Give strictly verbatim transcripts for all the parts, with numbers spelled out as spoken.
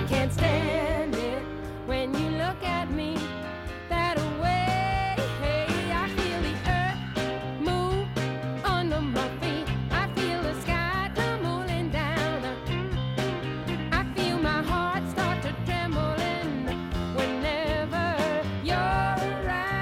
can't stand it when you look at me that way. Hey, I feel the earth move under my feet. I feel the sky tumbling down. I feel my heart start to trembling whenever you're around.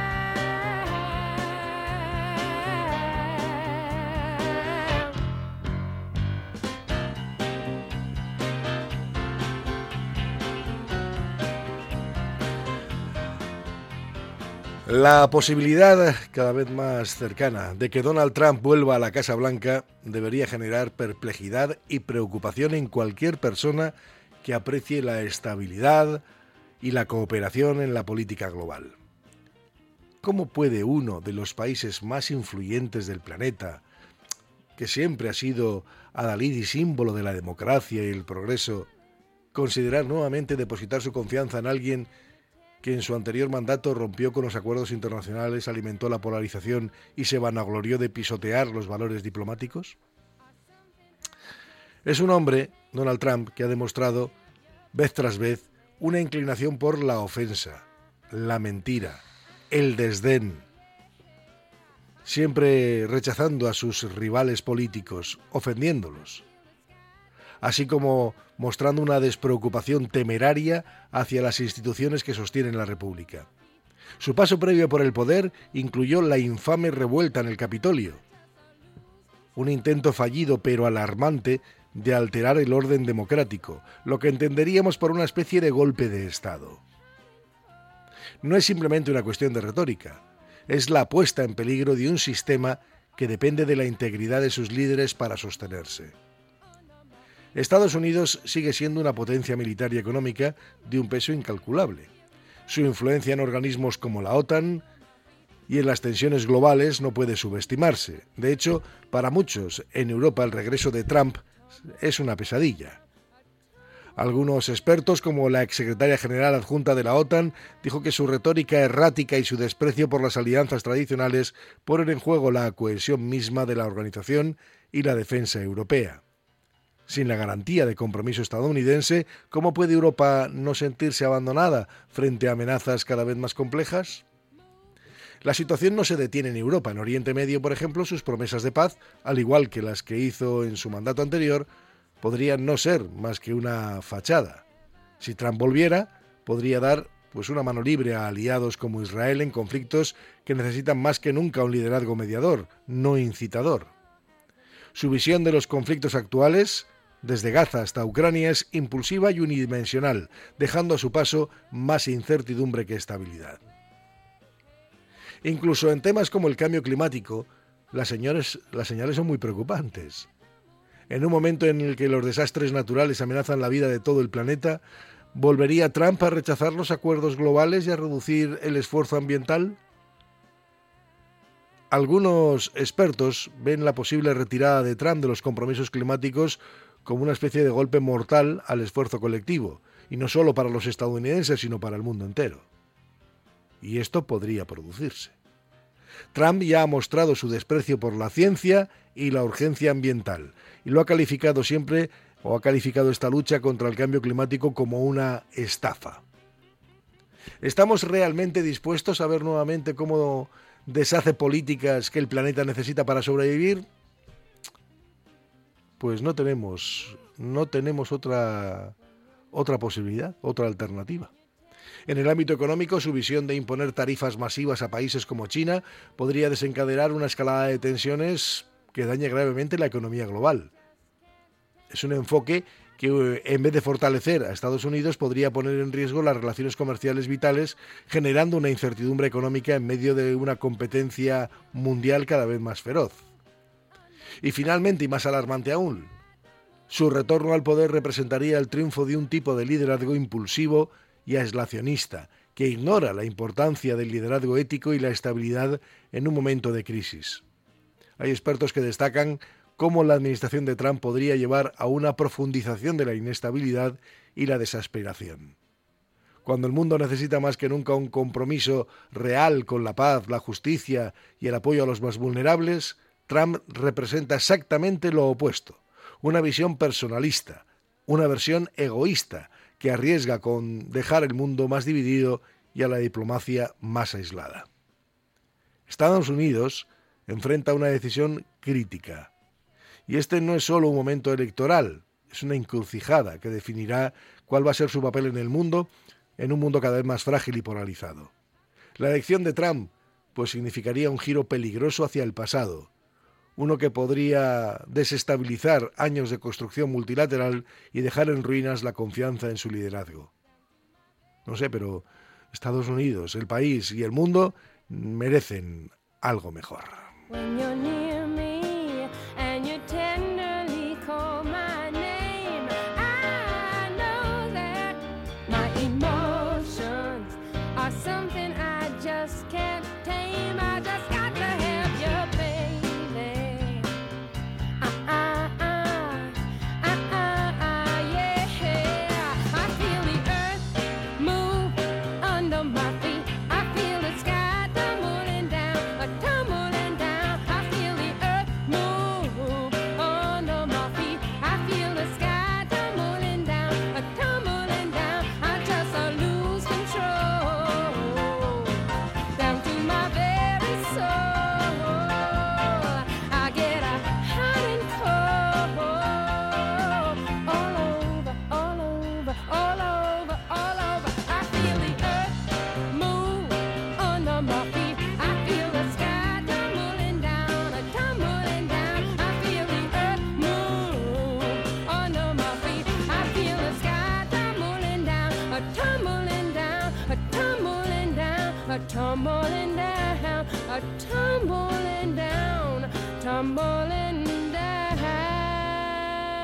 La posibilidad cada vez más cercana de que Donald Trump vuelva a la Casa Blanca debería generar perplejidad y preocupación en cualquier persona que aprecie la estabilidad y la cooperación en la política global. ¿Cómo puede uno de los países más influyentes del planeta, que siempre ha sido adalid y símbolo de la democracia y el progreso, considerar nuevamente depositar su confianza en alguien que en su anterior mandato rompió con los acuerdos internacionales, alimentó la polarización y se vanaglorió de pisotear los valores diplomáticos? Es un hombre, Donald Trump, que ha demostrado vez tras vez una inclinación por la ofensa, la mentira, el desdén, siempre rechazando a sus rivales políticos, ofendiéndolos, así como mostrando una despreocupación temeraria hacia las instituciones que sostienen la República. Su paso previo por el poder incluyó la infame revuelta en el Capitolio, un intento fallido pero alarmante de alterar el orden democrático, lo que entenderíamos por una especie de golpe de Estado. No es simplemente una cuestión de retórica, es la puesta en peligro de un sistema que depende de la integridad de sus líderes para sostenerse. Estados Unidos sigue siendo una potencia militar y económica de un peso incalculable. Su influencia en organismos como la OTAN y en las tensiones globales no puede subestimarse. De hecho, para muchos en Europa el regreso de Trump es una pesadilla. Algunos expertos, como la exsecretaria general adjunta de la OTAN, dijo que su retórica errática y su desprecio por las alianzas tradicionales ponen en juego la cohesión misma de la organización y la defensa europea. Sin la garantía de compromiso estadounidense, ¿cómo puede Europa no sentirse abandonada frente a amenazas cada vez más complejas? La situación no se detiene en Europa. En Oriente Medio, por ejemplo, sus promesas de paz, al igual que las que hizo en su mandato anterior, podrían no ser más que una fachada. Si Trump volviera, podría dar pues una mano libre a aliados como Israel en conflictos que necesitan más que nunca un liderazgo mediador, no incitador. Su visión de los conflictos actuales, desde Gaza hasta Ucrania, es impulsiva y unidimensional, dejando a su paso más incertidumbre que estabilidad. Incluso en temas como el cambio climático, las señales, las señales son muy preocupantes. En un momento en el que los desastres naturales amenazan la vida de todo el planeta, ¿volvería Trump a rechazar los acuerdos globales y a reducir el esfuerzo ambiental? Algunos expertos ven la posible retirada de Trump de los compromisos climáticos como una especie de golpe mortal al esfuerzo colectivo, y no solo para los estadounidenses, sino para el mundo entero. Y esto podría producirse. Trump ya ha mostrado su desprecio por la ciencia y la urgencia ambiental, y lo ha calificado siempre, o ha calificado esta lucha contra el cambio climático como una estafa. ¿Estamos realmente dispuestos a ver nuevamente cómo deshace políticas que el planeta necesita para sobrevivir? Pues no tenemos, no tenemos otra, otra posibilidad, otra alternativa. En el ámbito económico, su visión de imponer tarifas masivas a países como China podría desencadenar una escalada de tensiones que dañe gravemente la economía global. Es un enfoque que, en vez de fortalecer a Estados Unidos, podría poner en riesgo las relaciones comerciales vitales, generando una incertidumbre económica en medio de una competencia mundial cada vez más feroz. Y finalmente, y más alarmante aún, su retorno al poder representaría el triunfo de un tipo de liderazgo impulsivo y aislacionista, que ignora la importancia del liderazgo ético y la estabilidad en un momento de crisis. Hay expertos que destacan cómo la administración de Trump podría llevar a una profundización de la inestabilidad y la desesperación. Cuando el mundo necesita más que nunca un compromiso real con la paz, la justicia y el apoyo a los más vulnerables, Trump representa exactamente lo opuesto, una visión personalista, una versión egoísta que arriesga con dejar el mundo más dividido y a la diplomacia más aislada. Estados Unidos enfrenta una decisión crítica, y este no es solo un momento electoral, es una encrucijada que definirá cuál va a ser su papel en el mundo, en un mundo cada vez más frágil y polarizado. La elección de Trump pues significaría un giro peligroso hacia el pasado, uno que podría desestabilizar años de construcción multilateral y dejar en ruinas la confianza en su liderazgo. No sé, pero Estados Unidos, el país y el mundo merecen algo mejor. When you're near me and you tenderly call my name, I know that my emotions are something I just can't tame. I just got to have you, baby. Uh, uh, uh, uh, uh, uh, yeah. I feel the earth move under my feet. I feel the sky tumbling down, a tumbling down. I feel the earth move under my feet. I feel the sky tumbling down, a tumbling down. I just uh, lose control down to my very soul. I get a hot and cold all over, all over, all over, all over. I feel the earth move under my feet. I feel the sky tumbling down, a tumbling down. I feel the earth move under my feet. I feel the sky tumbling down, a tumbling down, a tumbling down, a tumbling down, a tumbling down, tumbling